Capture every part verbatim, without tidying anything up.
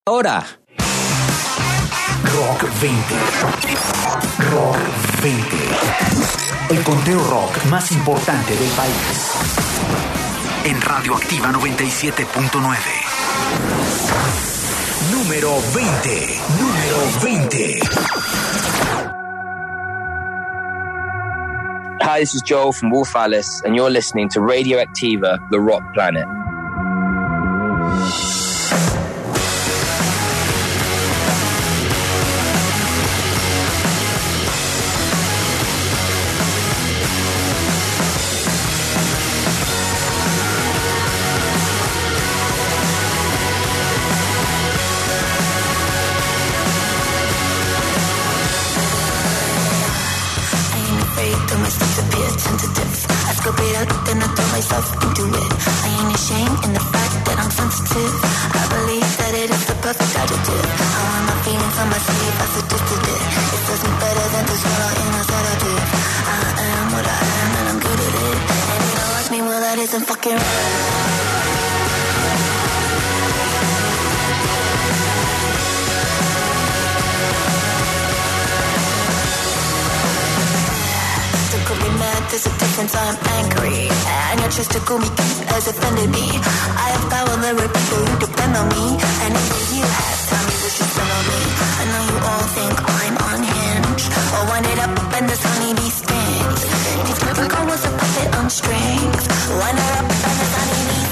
Ahora. Rock veinte. Rock veinte. El conteo rock más importante del país. En Radioactiva noventa y siete punto nueve. Número veinte. Número veinte. Hi, this is Joel from Wolf Alice, and you're listening to Radioactiva, the Rock Planet. Then I throw myself into it. I ain't ashamed in the fact that I'm sensitive. I believe that it is the perfect adjective. I want my feelings on my sleeve, I suggested it. It does me better than to swallow in a sedative. I am what I am and I'm good at it. And you don't like me, well that isn't fucking right. There's a difference, I'm angry. And your choice to call me cute has offended me. I have power, there are people who depend on me. And if you have time, you wish to spend on me. I know you all think I'm unhinged. I'll wind it up and this honeybee stings. These perfect girl was a puppet on strings. Wind her up and this honeybee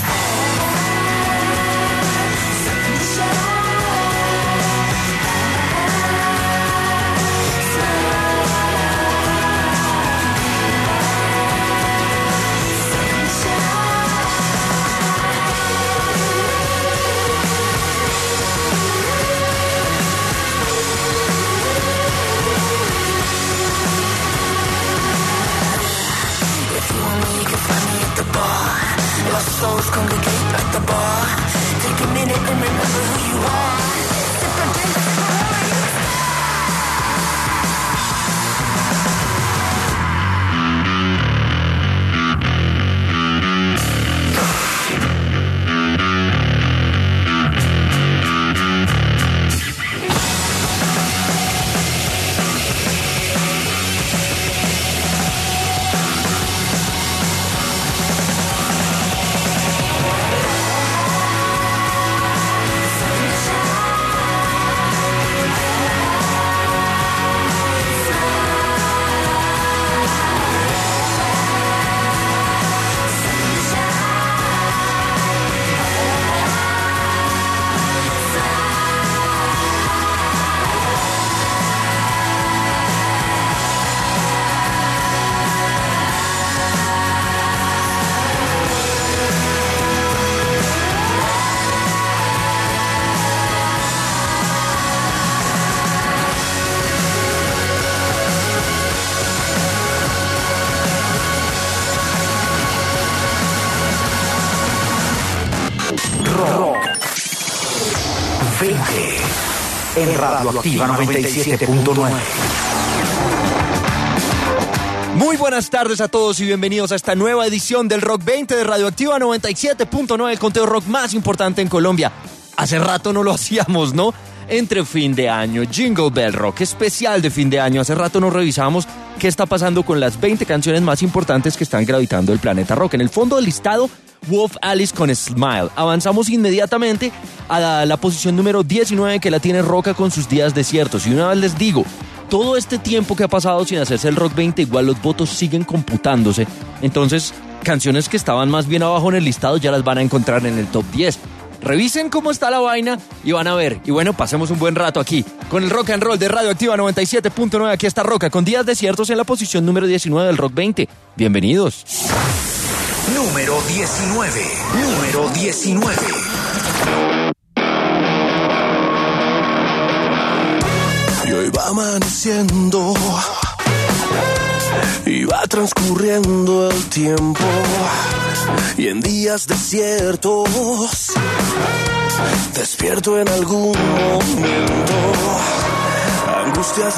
souls congregate at the bar. Take a minute and remember who you are. Sip a drink before you en Radioactiva noventa y siete punto nueve. Muy buenas tardes a todos y bienvenidos a esta nueva edición del Rock veinte de Radioactiva noventa y siete punto nueve, el conteo rock más importante en Colombia. Hace rato no lo hacíamos, ¿no? Entre fin de año, Jingle Bell Rock, especial de fin de año. Hace rato nos revisamos qué está pasando con las veinte canciones más importantes que están gravitando el planeta rock. En el fondo del listado, Wolf Alice con Smile. Avanzamos inmediatamente a la, la posición número diecinueve, que la tiene Roca con sus días desiertos. Y una vez les digo, todo este tiempo que ha pasado sin hacerse el Rock veinte, igual los votos siguen computándose. Entonces, canciones que estaban más bien abajo en el listado ya las van a encontrar en el top diez. Revisen cómo está la vaina y van a ver. Y bueno, pasemos un buen rato aquí con el rock and roll de Radioactiva noventa y siete punto nueve. Aquí está Roca con días desiertos en la posición número diecinueve del Rock veinte. Bienvenidos. Número diecinueve. Número diecinueve. Y hoy va amaneciendo y va transcurriendo el tiempo, y en días desiertos despierto en algún momento, angustias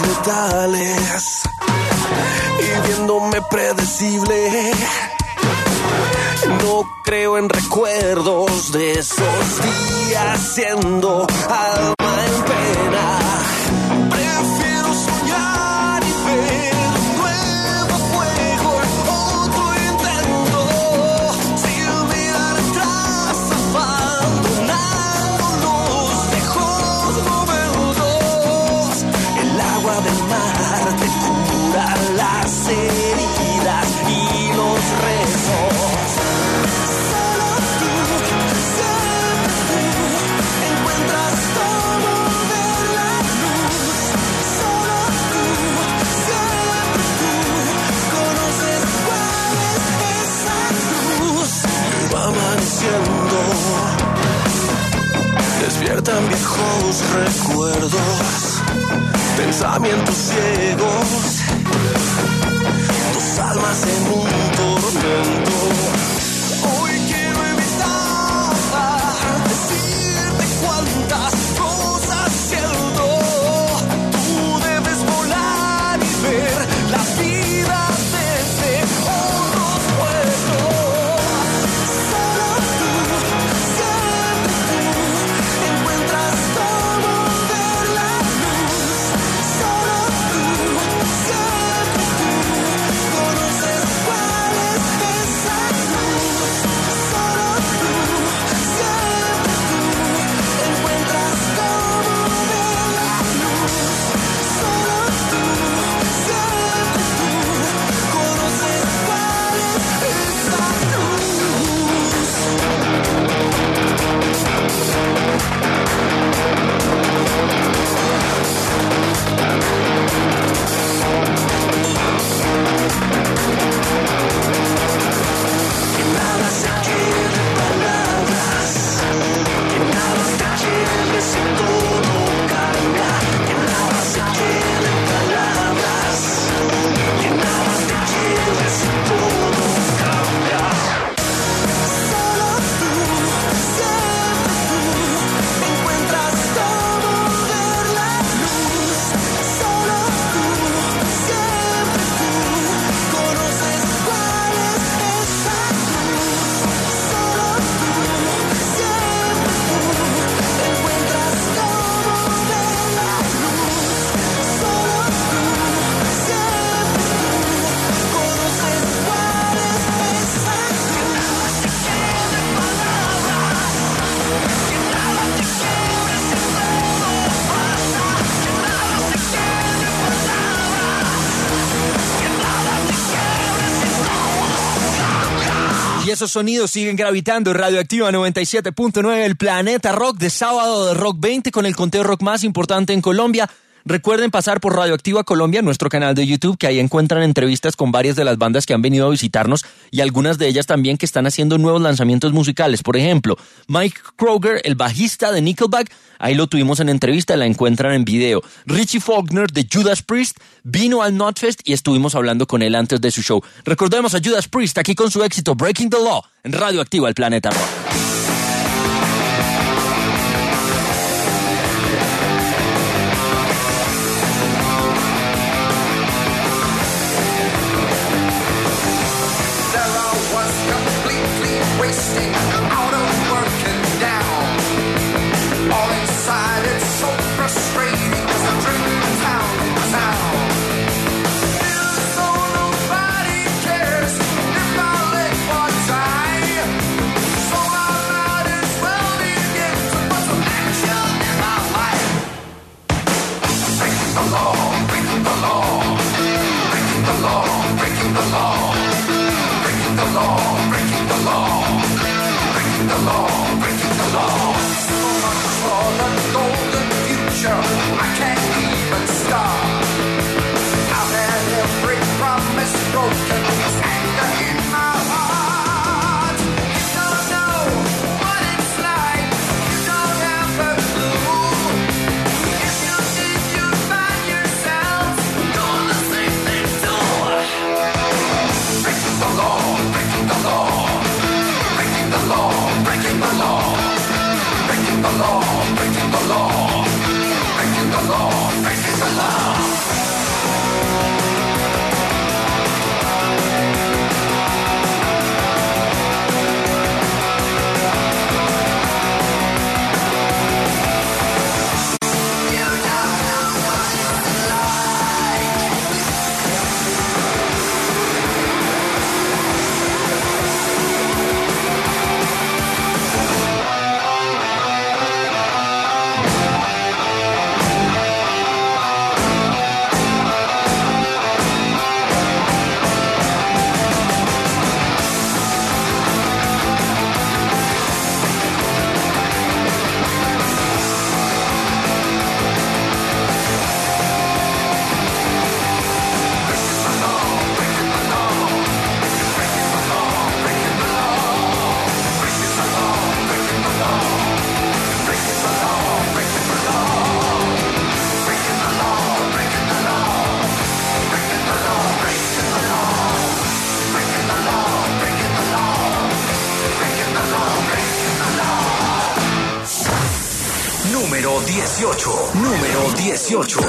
letales y viéndome predecible. No creo en recuerdos de esos días siendo alma en pena. Prefiero soñar y ver un nuevo fuego, otro intento, sin mirar atrás, abandonando los viejos momentos. El agua del mar te cura las heridas y los rezos. Solo tú, siempre tú, encuentras cómo ver la luz. Solo tú, siempre tú, conoces cuál es esa luz. Y va amaneciendo, despiertan viejos recuerdos, pensamientos ciegos, dos almas en un tormento. Hoy quiero evitar decirte cuántas cosas siento. Tú debes volar y ver la vida desde otros puestos. Solo tú, siempre tú, encuentras cómo ver la luz. Solo tú, siempre tú, conoces cuál es esa luz. Solo tú, siempre tú, encuentras cómo ver la luz. Solo tú, siempre tú, conoces cuál es esa Que nada se quede en palabras, que nada te quede si todo cambia. Que nada se quede en palabras, que nada te quede si todo cambia. Solo tú, siempre tú, encuentras cómo ver la luz. Solo tú, siempre tú, conoces cuál es esa luz. Solo tú, siempre tú, encuentras cómo ver la luz. Solo tú, siempre tú, conoces cuál es esa luz. Que nada te quede palabras, que nada te quede si todo pasa. Que nada te quede palabras, que nada te quede si todo cambia. Y esos sonidos siguen gravitando en Radioactiva noventa y siete punto nueve, el Planeta Rock de sábado de Rock veinte, con el conteo rock más importante en Colombia. Recuerden pasar por Radioactiva Colombia, nuestro canal de YouTube, que ahí encuentran entrevistas con varias de las bandas que han venido a visitarnos y algunas de ellas también que están haciendo nuevos lanzamientos musicales. Por ejemplo, Mike Kroger, el bajista de Nickelback, ahí lo tuvimos en entrevista, la encuentran en video. Richie Faulkner de Judas Priest vino al Notfest y estuvimos hablando con él antes de su show. Recordemos a Judas Priest aquí con su éxito Breaking the Law en Radioactiva, el Planeta Rock. Sarah was completely wasting, out of work and down. All inside, it's so frustrating, 'cause I'm dreaming town in town. Feels so nobody cares if I let one die. So I might as well begin to put some action in my life. Breaking the law, breaking the law, breaking the law, breaking the law. Breaking the law, breaking the law, breaking the law, breaking the law. So much for the golden future, I can't even start. I've had every promise broken, there's anger in my heart. You don't know what it's like, you don't have a clue. If you did, you'd find yourself doing the same thing too. Breaking the law, breaking the law, breaking the law, breaking the law, breaking the law, breaking the law, breaking the law, breaking the law. dieciocho. Número dieciocho.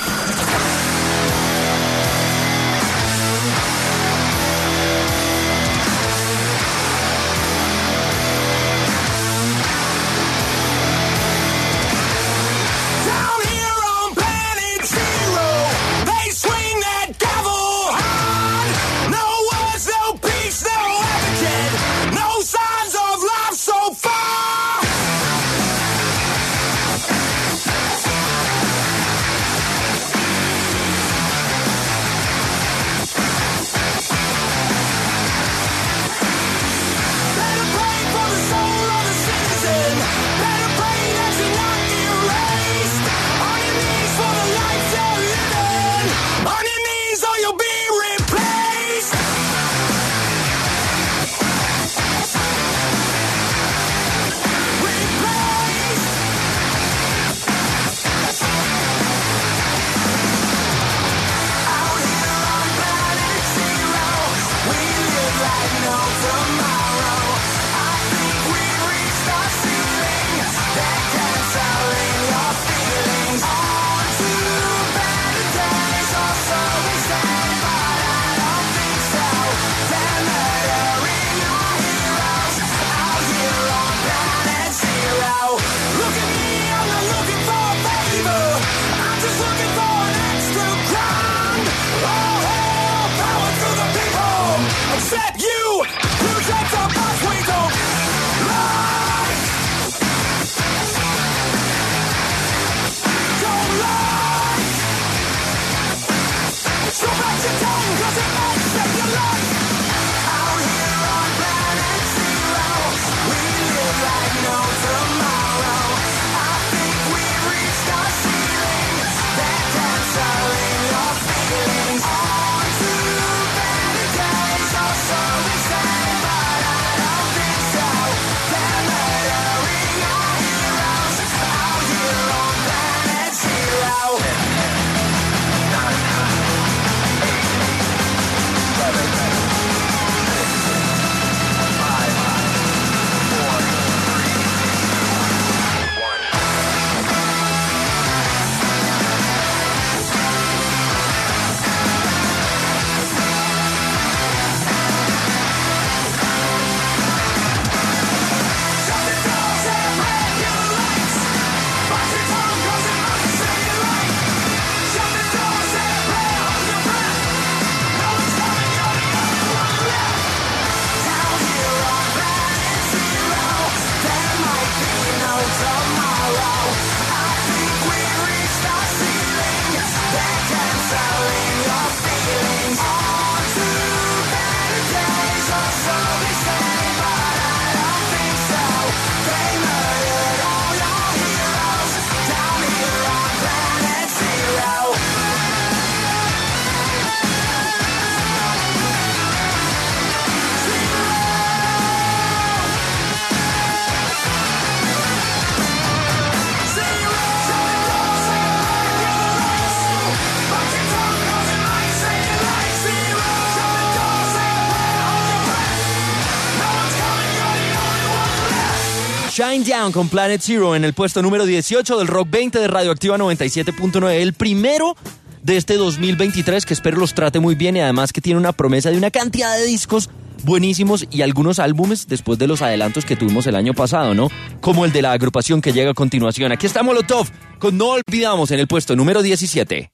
Shine Down con Planet Zero en el puesto número dieciocho del Rock veinte de Radioactiva noventa y siete punto nueve. El primero de este dos mil veintitrés, que espero los trate muy bien y además que tiene una promesa de una cantidad de discos buenísimos y algunos álbumes después de los adelantos que tuvimos el año pasado, ¿no? Como el de la agrupación que llega a continuación. Aquí está Molotov con No Olvidamos en el puesto número diecisiete.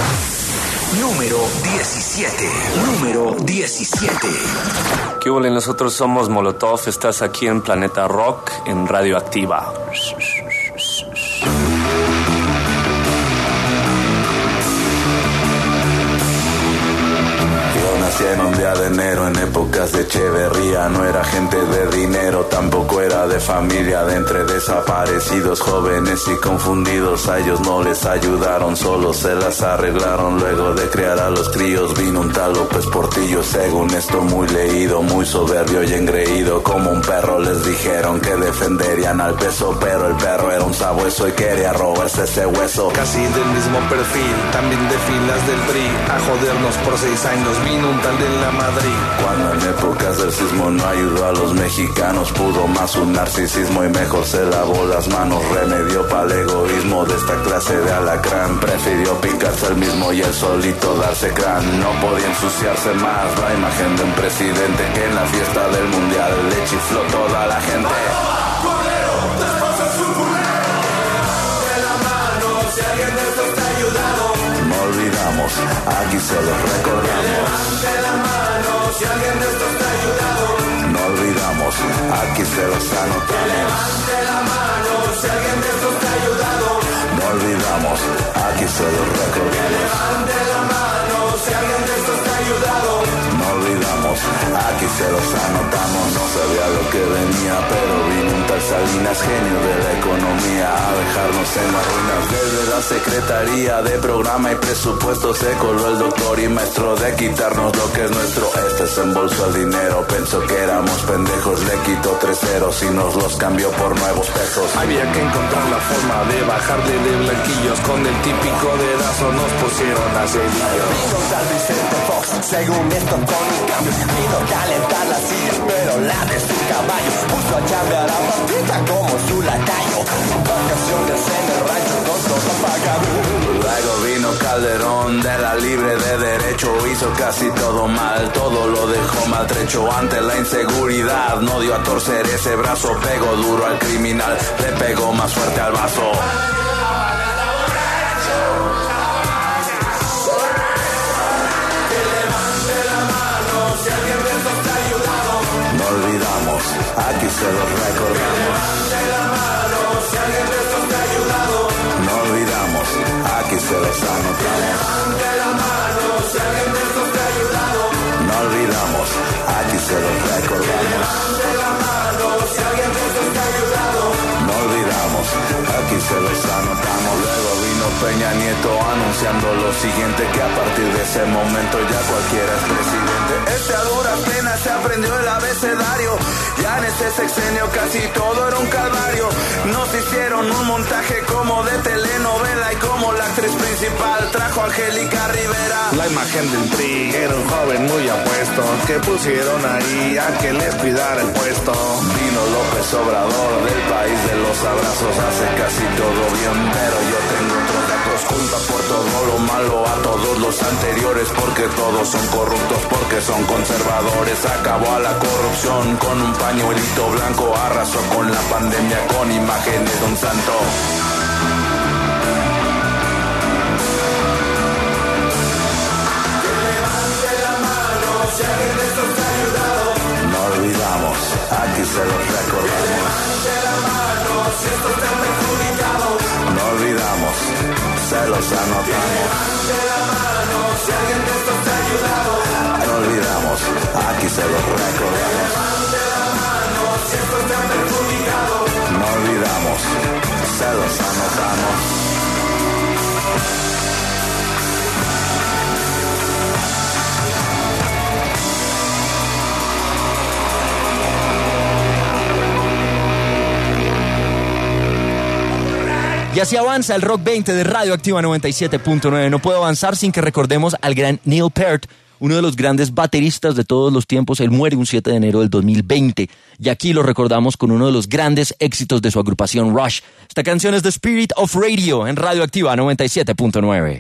Número diecisiete. Número diecisiete. ¿Qué hubo? Nosotros somos Molotov. Estás aquí en Planeta Rock en Radioactiva. Nací en un día de enero en épocas de Echeverría. No era gente de dinero, tampoco era de familia. De entre desaparecidos, jóvenes y confundidos, a ellos no les ayudaron, solo se las arreglaron. Luego de criar a los críos vino un tal López Portillo. Según esto muy leído, muy soberbio y engreído. Como un perro les dijeron que defenderían al peso, pero el perro era un sabueso y quería robarse ese hueso. Casi del mismo perfil, también de filas del P R I. A jodernos por seis años vino un tal de la Madrid Madrid. Cuando en épocas del sismo no ayudó a los mexicanos, pudo más un narcisismo y mejor se lavó las manos. Remedio para el egoísmo de esta clase de alacrán. Prefirió picarse el mismo y el solito darse crán. No podía ensuciarse más la imagen de un presidente que en la fiesta del mundial le chifló toda la gente. No olvidamos, aquí se los recordamos. Levante la mano si alguien de estos te ha ayudado. No olvidamos, aquí se los anotamos. Levante la mano si alguien de estos te ha ayudado. No olvidamos, aquí se los recordamos. Levante la mano si alguien de estos te ha ayudado. No olvidamos, aquí se los anotamos. No sabía lo que venía, pero vino un tal Salinas, genio de la economía, a dejarnos en las ruinas. Desde la Secretaría de Programa y Presupuesto se coló el doctor y maestro de quitarnos lo que es nuestro. Este se embolsó el dinero, pensó que éramos pendejos, le quitó tres ceros y nos los cambió por nuevos pesos. Había que encontrar la forma de bajarle de blanquillos, con el típico dedazo nos pusieron a cerillo. Vino tal Vicente Fox, según esto con un cambio, vino a calentar la silla, pero la de su caballo, puso a chambear a Pampita como su lacayo, vacaciones en el rancho con todo pagado. Luego vino Calderón de la libre de derecho, hizo casi todo mal, todo lo dejó maltrecho. Ante la inseguridad no dio a torcer ese brazo, pegó duro al criminal, le pegó más fuerte al vaso. No olvidamos, aquí se los recordamos. Levante la mano si alguien de estos te ha ayudado. No olvidamos, aquí se los anotamos. Levante la mano si alguien de estos te ha ayudado. No olvidamos, aquí se los recordamos. Levante la mano si alguien de estos te ha ayudado. No olvidamos, aquí se los anotamos. Luego vino Peña Nieto anunciando lo siguiente, que a partir de ese momento ya cualquiera es presidente. Este a duras penas se aprendió el abecedario, ya en este sexenio casi todo era un calvario. Nos hicieron un montaje como de telenovela y como la actriz principal trajo a Angélica Rivera. La imagen del P R I era un joven muy apuesto, que pusieron ahí a que les cuidara el puesto. Vino López Obrador del país de los abrazos, hace casi todo bien, pero yo tengo otros datos. Culpa por todo lo malo a todos los anteriores, porque todos son corruptos, porque son conservadores. Acabó a la corrupción con un pañuelito blanco, arrasó con la pandemia con imágenes de un santo. Que levante la mano si alguien de estos te ha ayudado. No olvidamos, aquí se los recordamos. Levante la mano si estos te han perjudicado. No olvidamos, se los anotamos. Levante la mano si alguien de estos te ha ayudado. No olvidamos, aquí se los recordamos. Levante la mano si estos te han perjudicado. No olvidamos, se los anotamos. Y así avanza el Rock veinte de Radio Activa noventa y siete punto nueve. No puedo avanzar sin que recordemos al gran Neil Peart, uno de los grandes bateristas de todos los tiempos. Él muere un siete de enero del dos mil veinte. Y aquí lo recordamos con uno de los grandes éxitos de su agrupación Rush. Esta canción es The Spirit of Radio en Radio Activa noventa y siete punto nueve.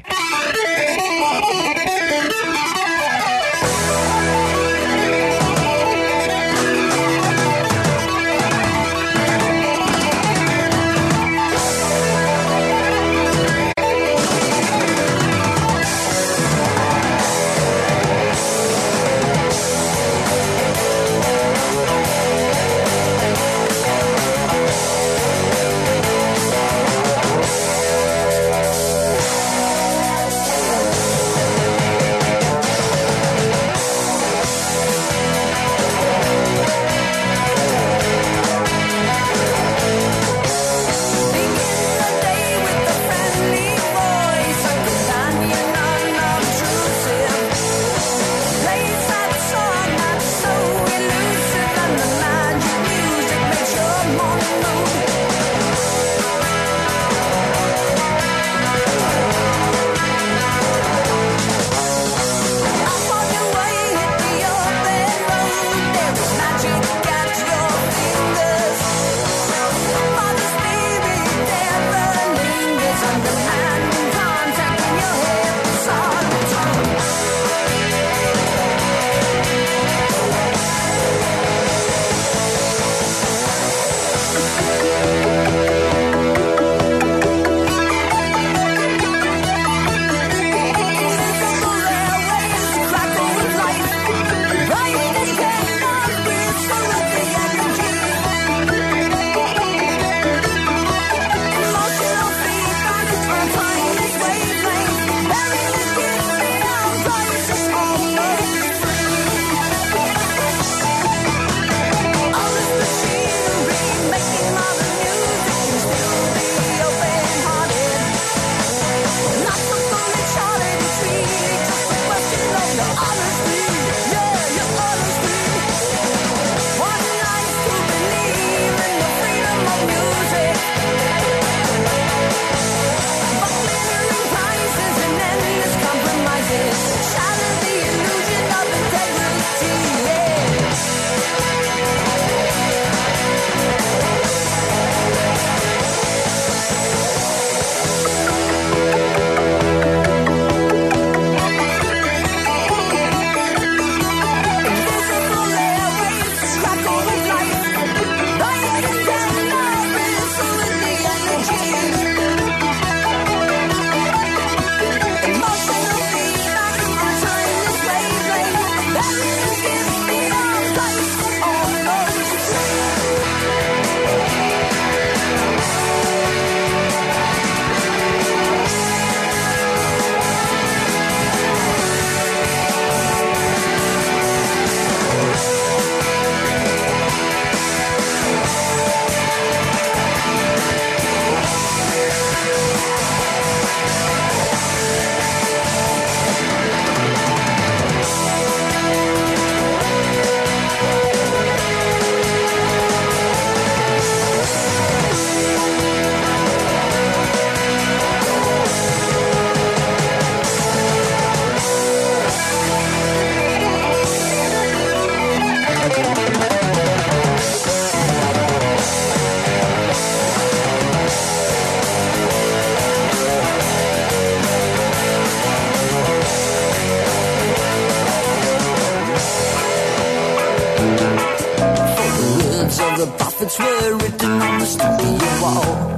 prophets were written on the studio wall.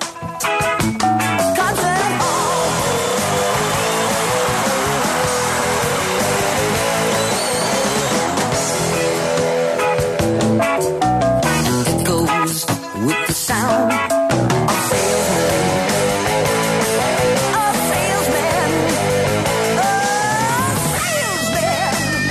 Concert hall. It goes with the sound of salesmen. A salesman. A salesman.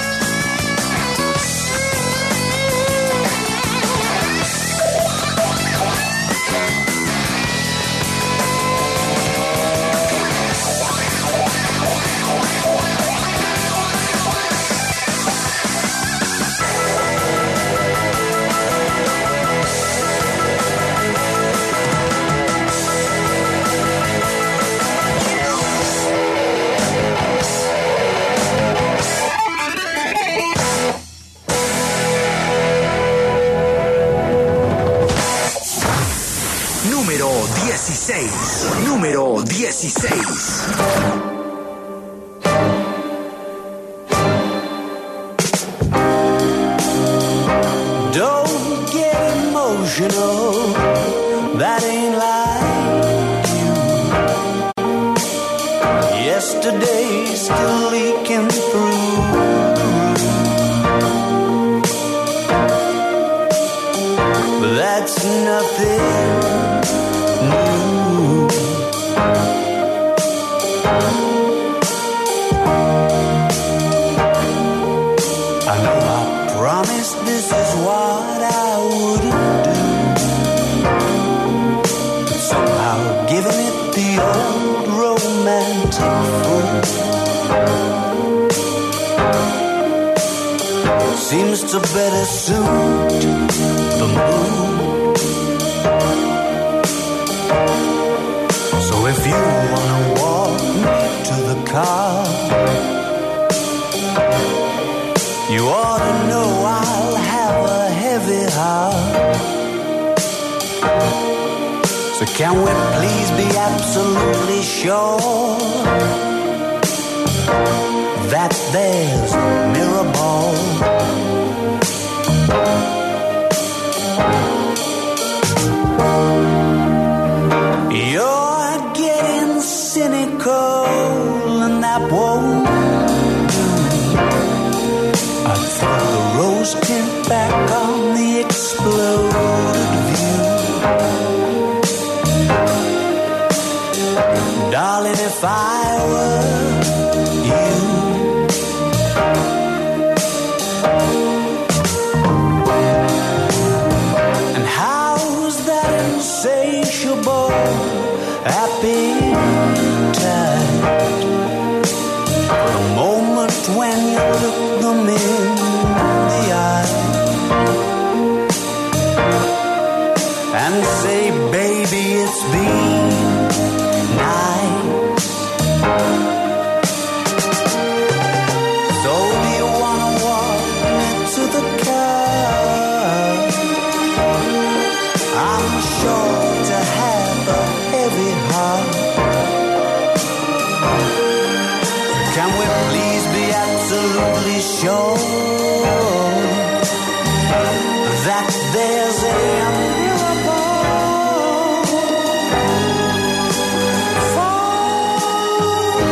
Número dieciséis. Número dieciséis. Don't get emotional, that ain't like you. Yesterday's still leaking through. But that's nothing new. I know I promised this is what I wouldn't do, but somehow giving it the old romantic fruit seems to better suit the mood. So if you wanna walk me to the car, you ought to know I'll have a heavy heart. So can we please be absolutely sure that there's a mirror ball? You're getting cynical and that won't do. I'd throw the rose tint back on the exploded view. Darling, if I were you, and how's that insatiable appetite for the moment when you look them in the eye and say, baby, it's been nice. So do you wanna walk me to the car? I'm sure to have a heavy heart. Can we please be absolutely sure that there's a miracle for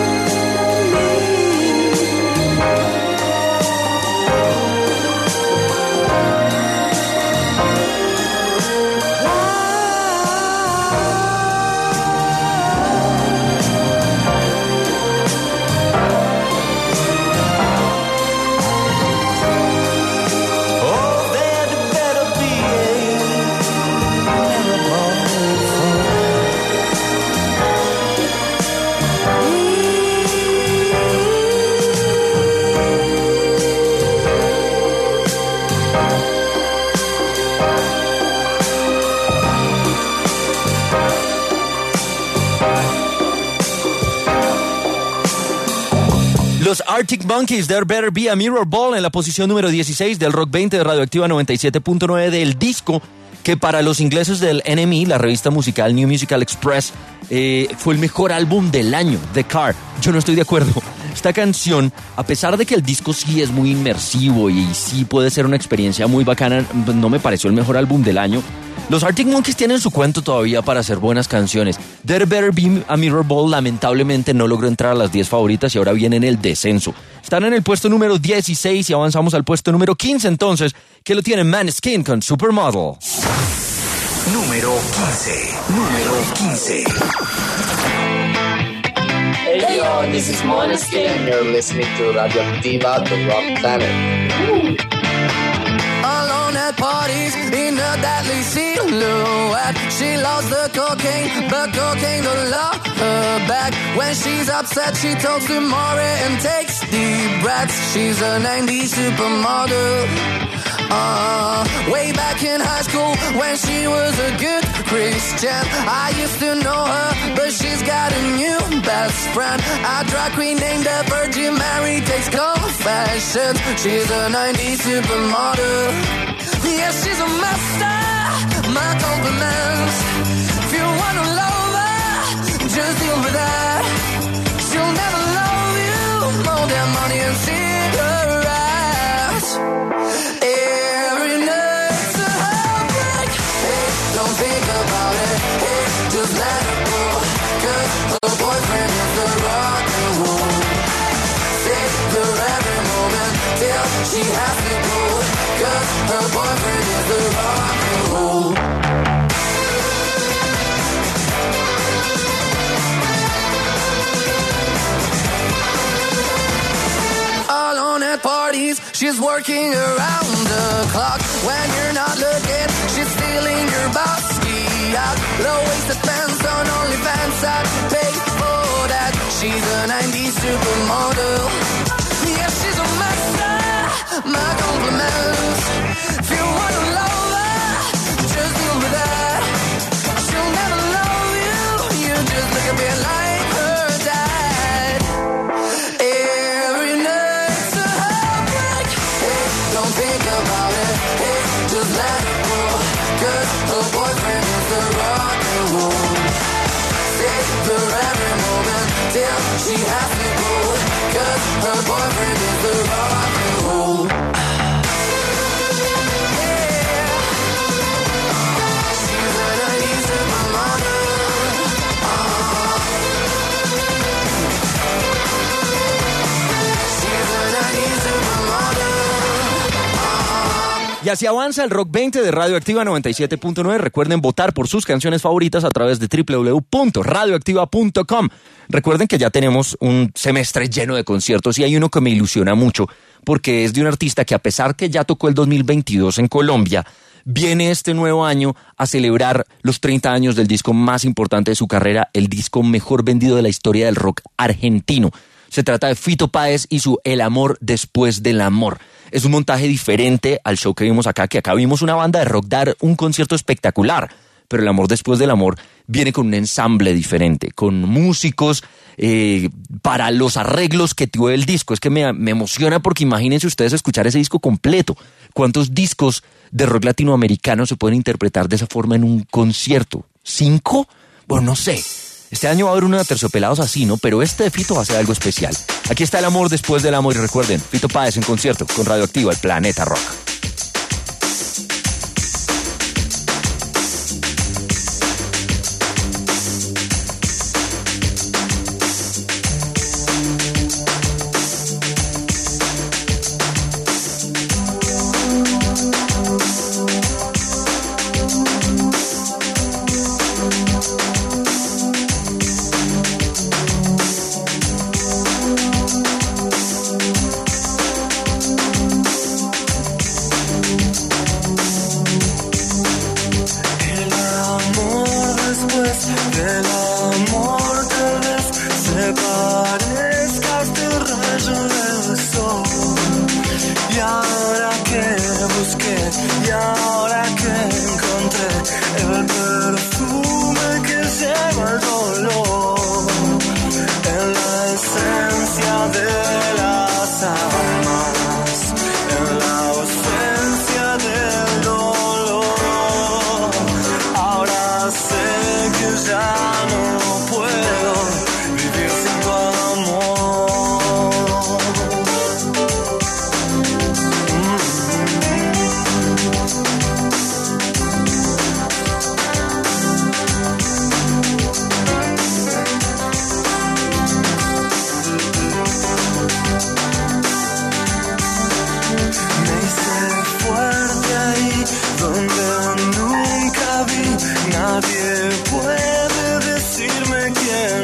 Los Arctic Monkeys, There Better Be a Mirror Ball, en la posición número dieciséis del Rock veinte de Radioactiva noventa y siete punto nueve, del disco que para los ingleses del N M E, la revista musical New Musical Express, eh, fue el mejor álbum del año, The Car. Yo no estoy de acuerdo. Esta canción, a pesar de que el disco sí es muy inmersivo y sí puede ser una experiencia muy bacana, no me pareció el mejor álbum del año. Los Arctic Monkeys tienen su cuento todavía para hacer buenas canciones. There Better Be a Mirror Ball lamentablemente no logró entrar a las diez favoritas y ahora viene en el descenso. Están en el puesto número dieciséis y avanzamos al puesto número quince entonces, que lo tiene Maneskin con Supermodel. Número quince. Número quince. Hey yo, this is Måneskin. You're listening to Radioactiva, the rock planet. Alone at parties in a deadly silhouette. She loves the cocaine, but cocaine don't love her back. When she's upset, she talks to Maury and takes deep breaths. She's a nineties supermodel. Uh, way back in high school when she was a good Christian, I used to know her, but she's got a new best friend. A drag queen named the Virgin Mary takes confessions. She's a nineties supermodel. Yeah, she's a master. My compliments. If you wanna love her, just deal with that. She'll never love you more than money and cigarettes. Every night's a heartbreak. Hey, don't think about it. Hey, just let it go. 'Cause her boyfriend is the rock and roll. Save her every moment till she has to go. 'Cause her boyfriend is the rock and roll. Alone at parties, she's working around the clock. When you're not looking, she's stealing your bossy out. Low-waisted pants on OnlyFans, I pay for that. She's a nineties supermodel. Yeah, she's a master. My compliments. If you wanna love her, just deal with that. She'll never love you. You just look a bit like her dad. Every night's a heartbreak. Hey, don't think about it. Hey, just let it go. 'Cause her boyfriend is the rock and roll. Save her every moment till she has to go. 'Cause her boyfriend is the rock and roll. Y así avanza el Rock veinte de Radioactiva noventa y siete punto nueve. Recuerden votar por sus canciones favoritas a través de doble u doble u doble u punto radioactiva punto com. Recuerden que ya tenemos un semestre lleno de conciertos y hay uno que me ilusiona mucho porque es de un artista que, a pesar que ya tocó el dos mil veintidós en Colombia, viene este nuevo año a celebrar los treinta años del disco más importante de su carrera, el disco mejor vendido de la historia del rock argentino. Se trata de Fito Páez y su El amor después del amor. Es un montaje diferente al show que vimos acá, que acá vimos una banda de rock dar un concierto espectacular, pero El amor después del amor viene con un ensamble diferente, con músicos eh, para los arreglos que tuvo el disco. Es que me, me emociona porque imagínense ustedes escuchar ese disco completo. ¿Cuántos discos de rock latinoamericano se pueden interpretar de esa forma en un concierto? ¿Cinco? Bueno, no sé. Este año va a haber una de Terciopelados así, ¿no? Pero este de Fito va a ser algo especial. Aquí está El amor después del amor y recuerden, Fito Páez en concierto con Radioactiva, el Planeta Rock. En la ausencia del dolor.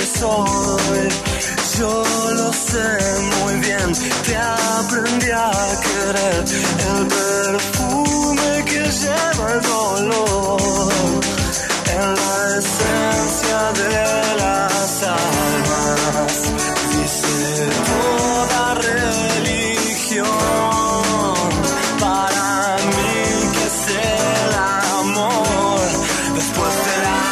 soy. Yo lo sé muy bien, te aprendí a querer. El perfume que lleva el dolor en la esencia de las almas. Dice toda religión, para mí que es el amor después del amor.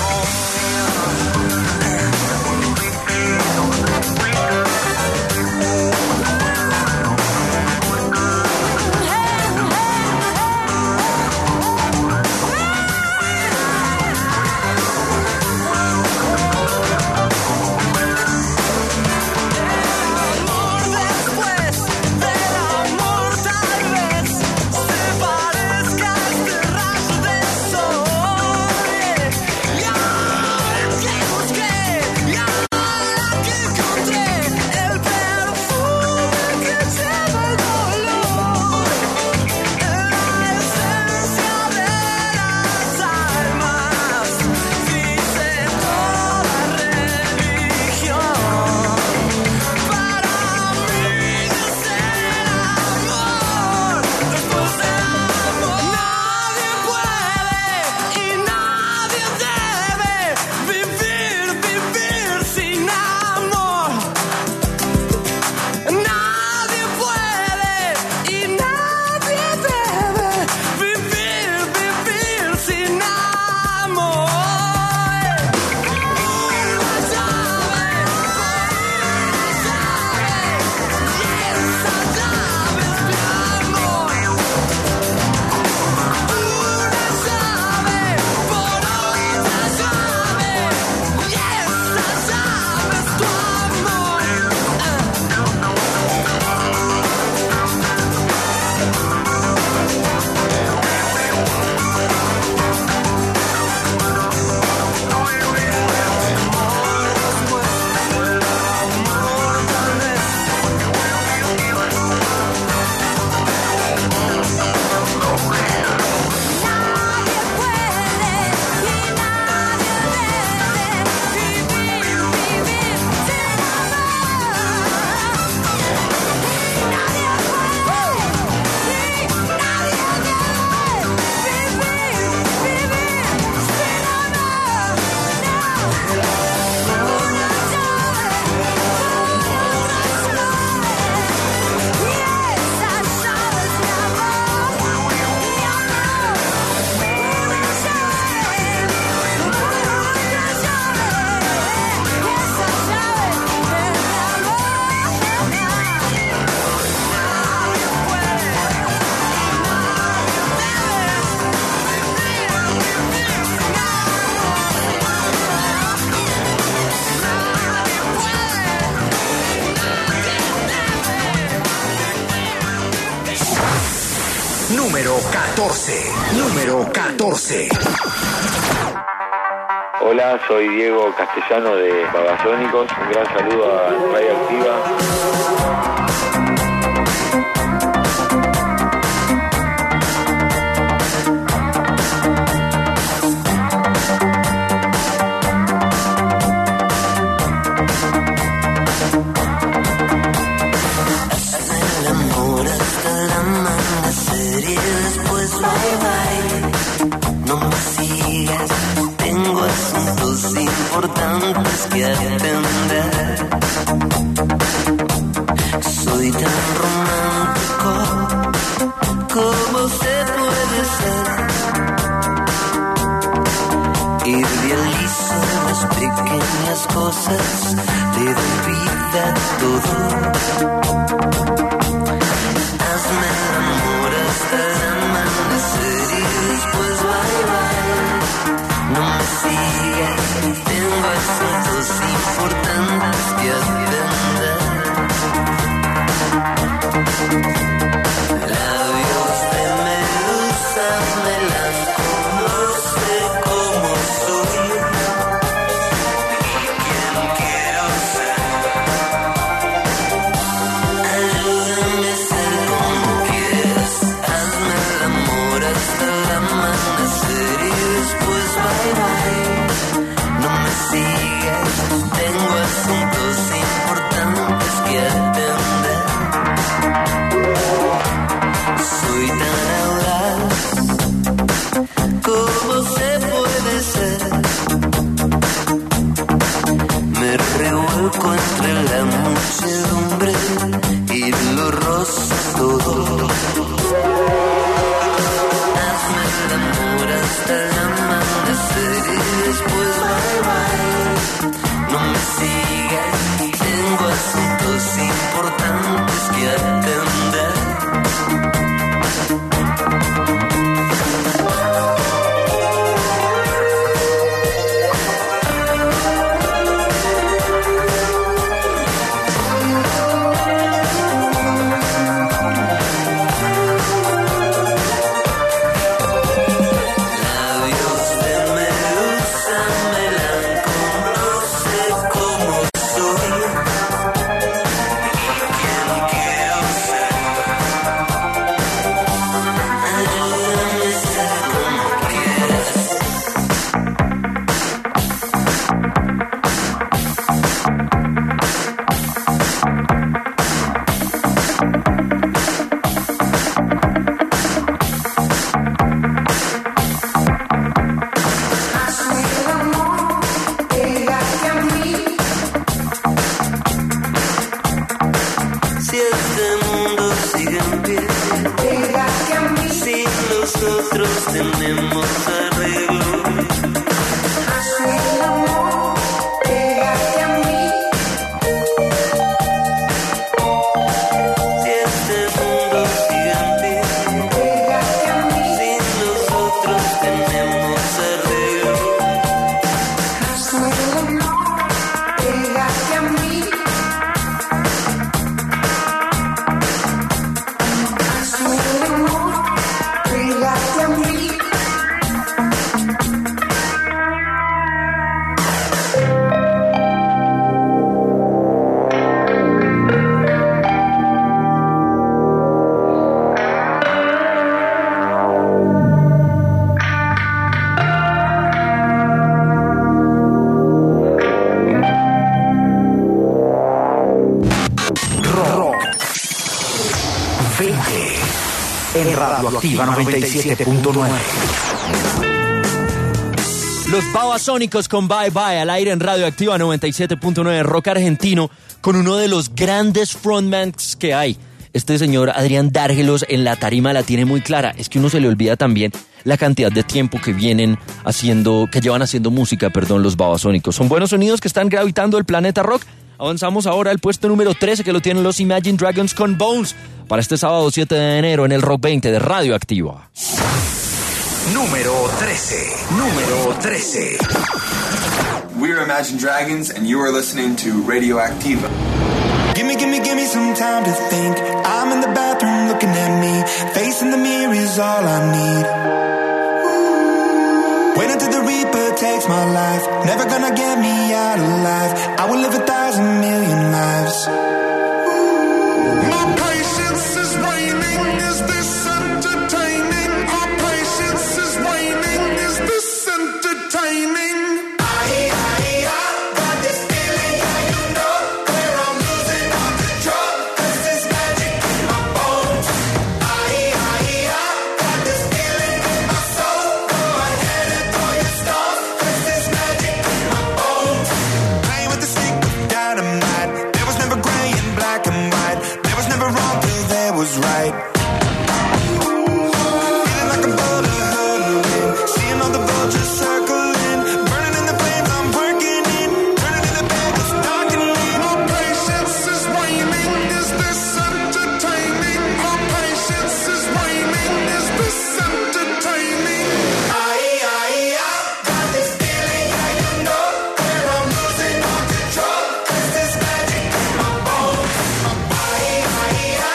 Número catorce. Número catorce. Hola, soy Diego Castellano de Babasónicos. Un gran saludo a Radio Activa. Importantes que atender. Soy tan romántico como se puede ser. Idealizo las pequeñas cosas, le doy vida a todo. Hazme el amor hasta el amanecer y después bye bye. No me sigas, tengo asuntos importantes que atender. Labios de medusa, melancólico, no sé cómo soy, ni quién quiero ser. Ayúdame. Me revuelco entre la muchedumbre y lo rozo todo. Hazme el amor hasta el amanecer y después bye bye. No me sigas, tengo asuntos importantes que atender. Activa noventa y siete punto nueve. Los Babasónicos con Bye Bye al aire en Radio Activa noventa y siete punto nueve, rock argentino, con uno de los grandes frontmans que hay. Este señor Adrián Dárgelos en la tarima la tiene muy clara. Es que uno se le olvida también la cantidad de tiempo que vienen haciendo, que llevan haciendo música, perdón, los Babasónicos. Son buenos sonidos que están gravitando el planeta rock. Avanzamos ahora al puesto número trece, que lo tienen los Imagine Dragons con Bones, para este sábado siete de enero en el Rock veinte de Radio Activa. Número trece. Número trece. We're Imagine Dragons and you are listening to Radio Activa. Gimme, gimme, gimme some time to think. I'm in the bathroom looking at me. Facing the mirror is all I need. Wait until the Reaper takes my life. Never gonna get me out alive. I will live a thousand million lives. My patience is waning. Is this entertaining? My patience is waning. Is this entertaining? Was right. Feeling like a boulder hurtling, seeing all the vultures circling, burning in the flames I'm working in, turning in the bed that's darkening. My patience is waning. Is this entertaining? My patience is waning. Is this entertaining? I, I, I got this feeling, yeah, you know, where I'm losing all control. Is this magic in my bones? I, I, I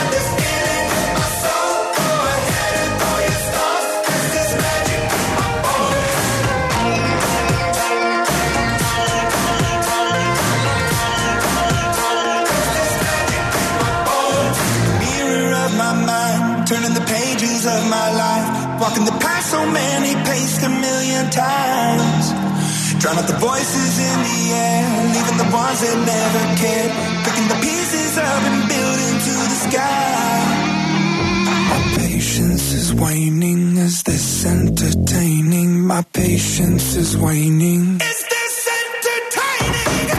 turning the pages of my life, walking the path so many paced a million times. Drown out the voices in the air, leaving the ones that never cared, picking the pieces up and building to the sky. My patience is waning. Is this entertaining? My patience is waning. Is this entertaining?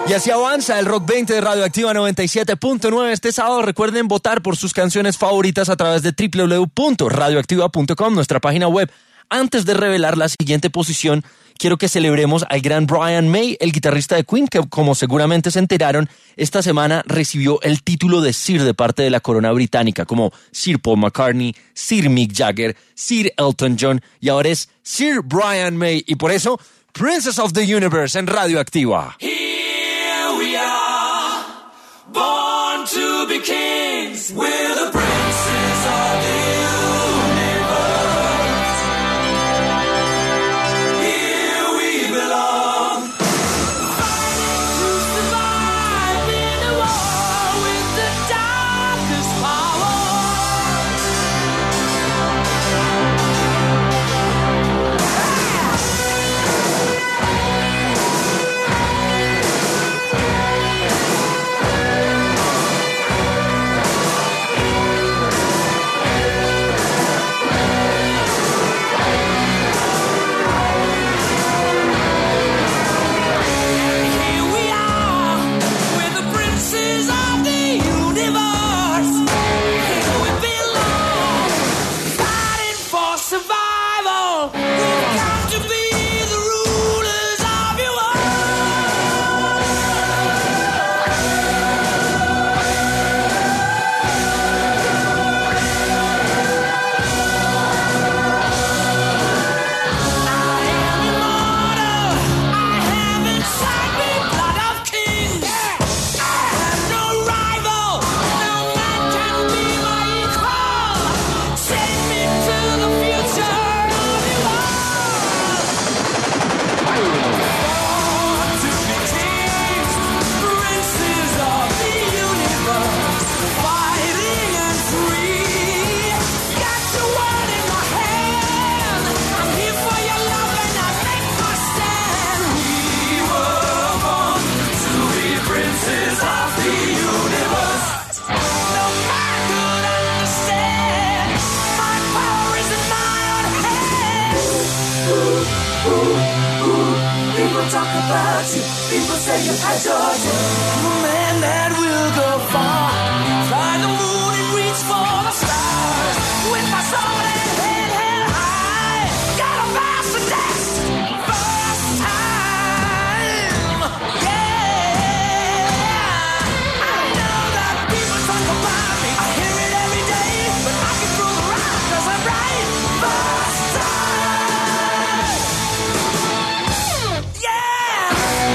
Y así avanza el Rock veinte de Radioactiva noventa y siete punto nueve. Este sábado recuerden votar por sus canciones favoritas a través de doble u doble u doble u punto radioactiva punto com, nuestra página web. Antes de revelar la siguiente posición, quiero que celebremos al gran Brian May, el guitarrista de Queen, que como seguramente se enteraron, esta semana recibió el título de Sir de parte de la corona británica, como Sir Paul McCartney, Sir Mick Jagger, Sir Elton John, y ahora es Sir Brian May, y por eso, Princess of the Universe en Radioactiva. Here we are, born to be kings, we're the princes of the universe. Here we belong, fighting to survive in a war with the darkest power. People say you've had your day. Man, that will go far. Fly the moon and reach for the stars. With my soul and head held high. Gotta pass the test. First time. Yeah. I know that people talk about me. I hear it every day. But I can prove it right, 'cause I'm right. First time. Yeah.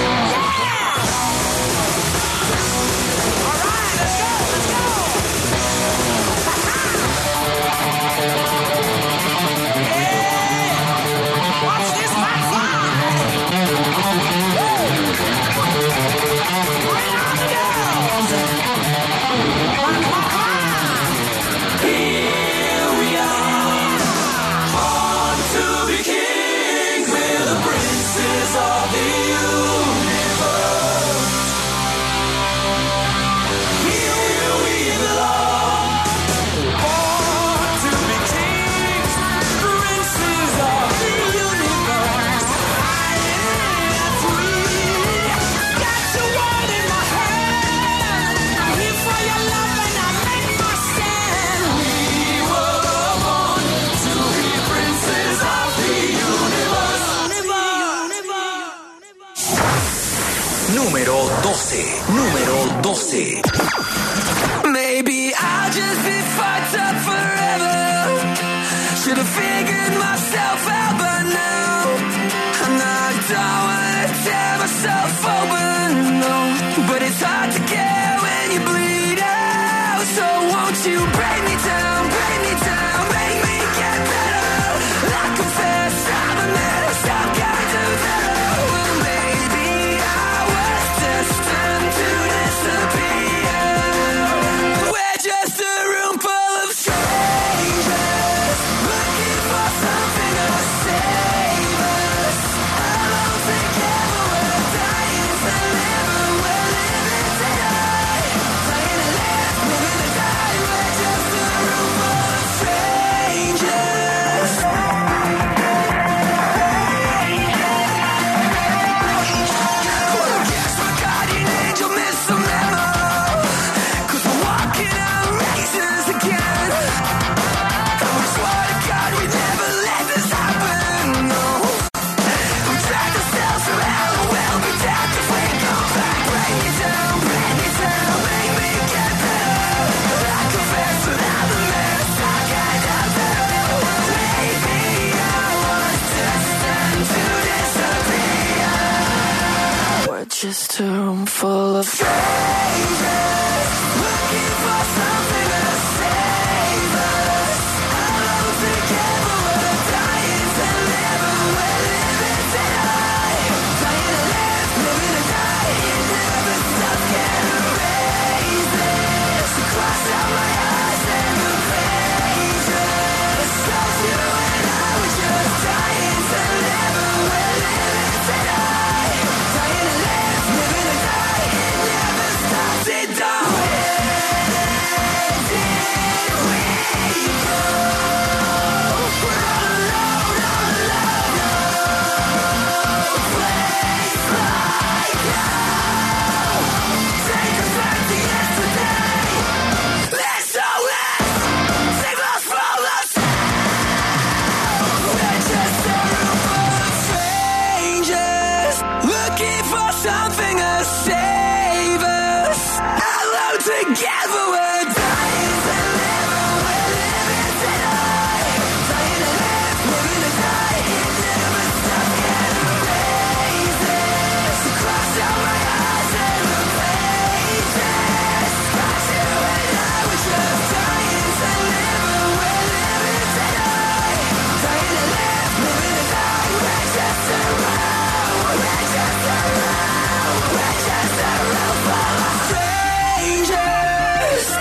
Número doce. Número doce. Maybe I'll just be fucked up forever. Should have figured myself out by now. I'm not don't wanna tear myself open, no. But it's hard to care when you bleed out. So won't you break me down, break me down, make me get better. I confess I'm a man of some kind of error. Well, maybe I was destined to disappear. just a room full of strangers looking for something to save us. Alone together, we're dying to live, and we're living to die. Dying to live, living to die. It never stops, can't erase this. Cross out my eyes and the pages. So you and I were just dying to live, and we're living to die. Dying to live, living to die. It never stops, it don't end. Did we go? We're all alone, all alone. No place like now. Take us back to yesterday. Let's go, let's save us from the sound. We're just a room full of strangers looking for something to save us. Alone together, we're dying to live, and we're living to die. Dying to live, living to die. It never stops, can't erase this. Cross out my eyes and the pages. Got you and I were just dying to live, and we're living to die. Dying to live, living to die. We're just around, we're just around, we're just around full of strangers.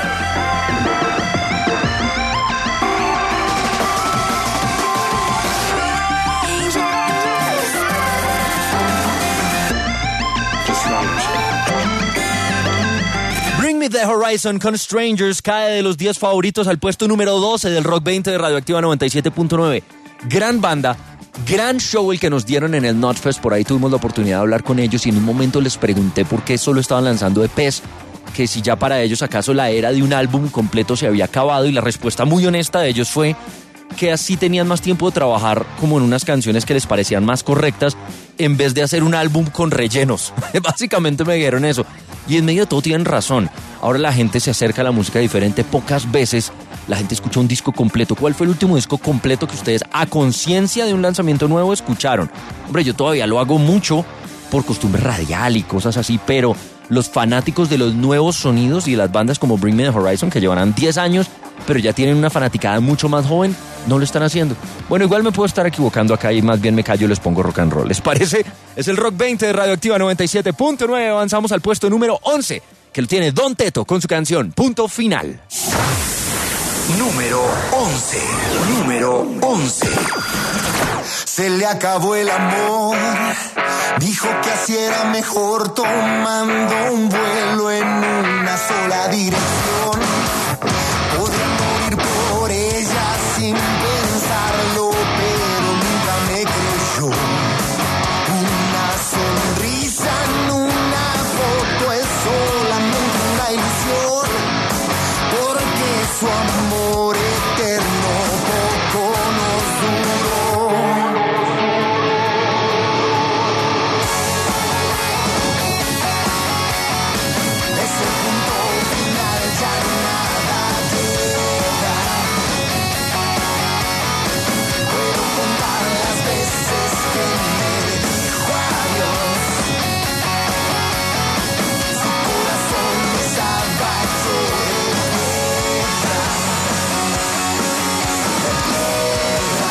Bring Me the Horizon con Strangers cae de los diez favoritos al puesto número doce del Rock veinte de Radioactiva noventa y siete punto nueve. Gran banda, gran show el que nos dieron en el Notfest. Por ahí tuvimos la oportunidad de hablar con ellos y en un momento les pregunté por qué solo estaban lanzando E Pes, que si ya para ellos acaso la era de un álbum completo se había acabado, y la respuesta muy honesta de ellos fue que así tenían más tiempo de trabajar como en unas canciones que les parecían más correctas en vez de hacer un álbum con rellenos. Básicamente me dijeron eso. Y en medio de todo tienen razón. Ahora la gente se acerca a la música diferente. Pocas veces la gente escucha un disco completo. ¿Cuál fue el último disco completo que ustedes, a conciencia de un lanzamiento nuevo, escucharon? Hombre, yo todavía lo hago mucho por costumbre radial y cosas así, pero los fanáticos de los nuevos sonidos y de las bandas como Bring Me the Horizon, que llevarán diez años, pero ya tienen una fanaticada mucho más joven, no lo están haciendo. Bueno, igual me puedo estar equivocando acá y más bien me callo y les pongo rock and roll. ¿Les parece? Es el Rock veinte de Radioactiva noventa y siete punto nueve. Avanzamos al puesto número once, que lo tiene Don Teto con su canción Punto Final. Número once. Número once. Se le acabó el amor, dijo que así era mejor, tomando un vuelo en una sola dirección. Podría morir por ella sin pensarlo, pero nunca me creyó. Una sonrisa en una foto es solamente una ilusión, porque su amor eterno poco nos duró. Ese punto final ya nada queda. Puedo contar las veces que me dijo adiós. Su corazón estaba hecho de piedra.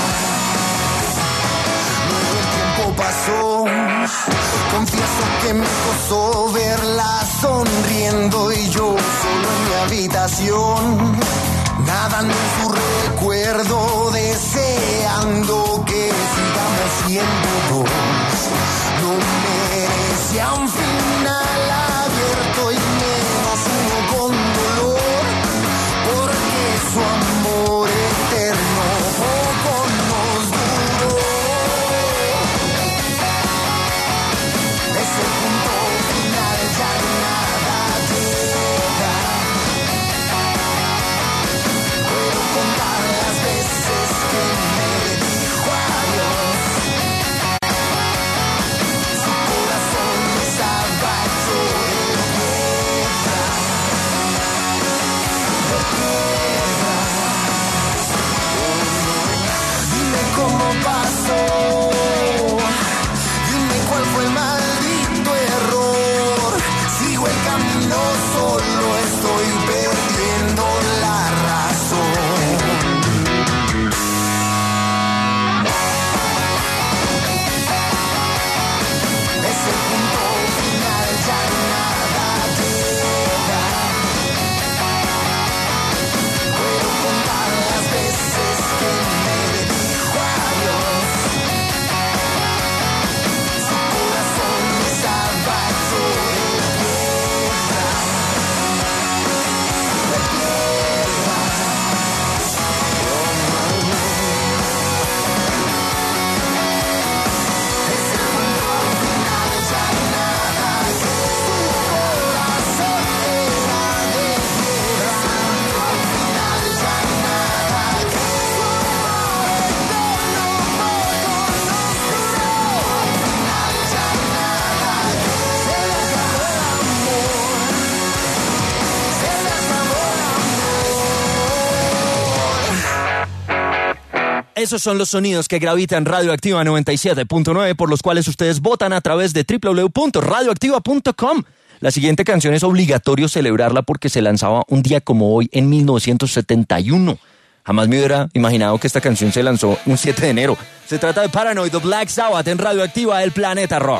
Luego el tiempo pasó. Confieso que me costó verla sonriendo y yo solo en mi habitación, nadando en su recuerdo, deseando que sigamos siendo dos. No merecía un final abierto y menos uno con dolor, porque su amor eterno poco nos duró. Ese punto final ya nada queda. Puedo contar las veces que me dijo adiós. Esos son los sonidos que gravitan Radioactiva noventa y siete punto nueve, por los cuales ustedes votan a través de doble u doble u doble u punto radioactiva punto com. La siguiente canción es obligatorio celebrarla porque se lanzaba un día como hoy en mil novecientos setenta y uno. Jamás me hubiera imaginado que esta canción se lanzó un siete de enero. Se trata de Paranoid de Black Sabbath en Radioactiva, el Planeta Rock.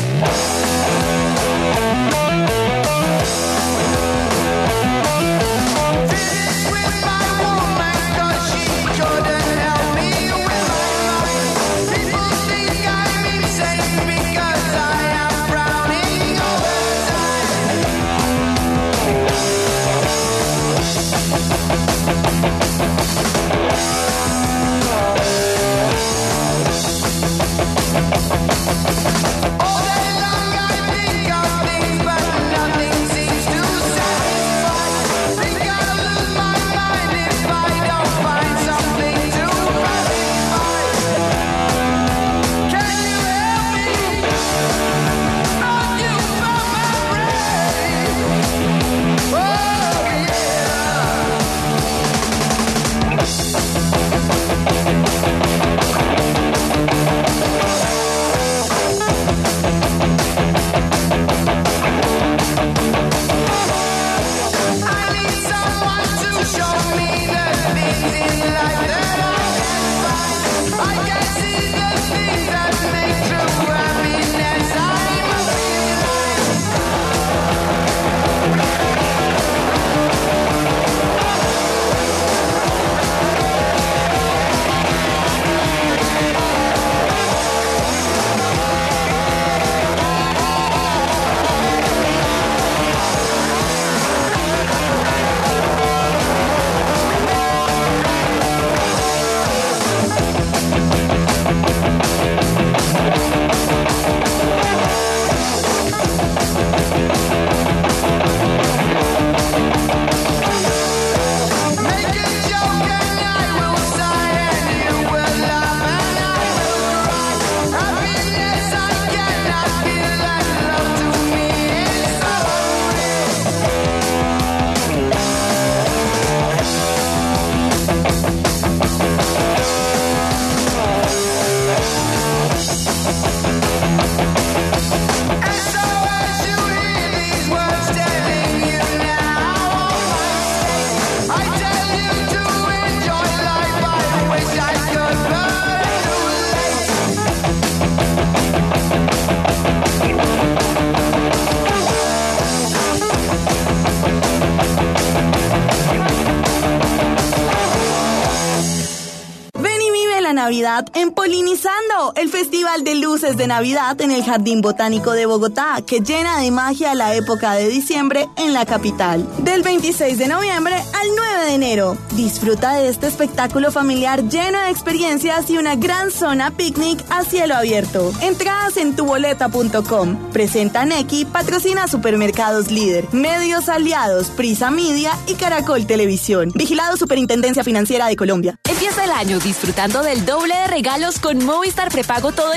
Navidad en Polinizando, el festival de luces de Navidad en el Jardín Botánico de Bogotá, que llena de magia la época de diciembre en la capital. Del veintiséis de noviembre al nueve de enero. Disfruta de este espectáculo familiar lleno de experiencias y una gran zona picnic a cielo abierto. Entradas en tu boleta punto com. Presenta Neki, patrocina Supermercados Líder, Medios Aliados, Prisa Media y Caracol Televisión. Vigilado Superintendencia Financiera de Colombia. Empieza el año disfrutando del doble de regalos con Movistar Prepago todo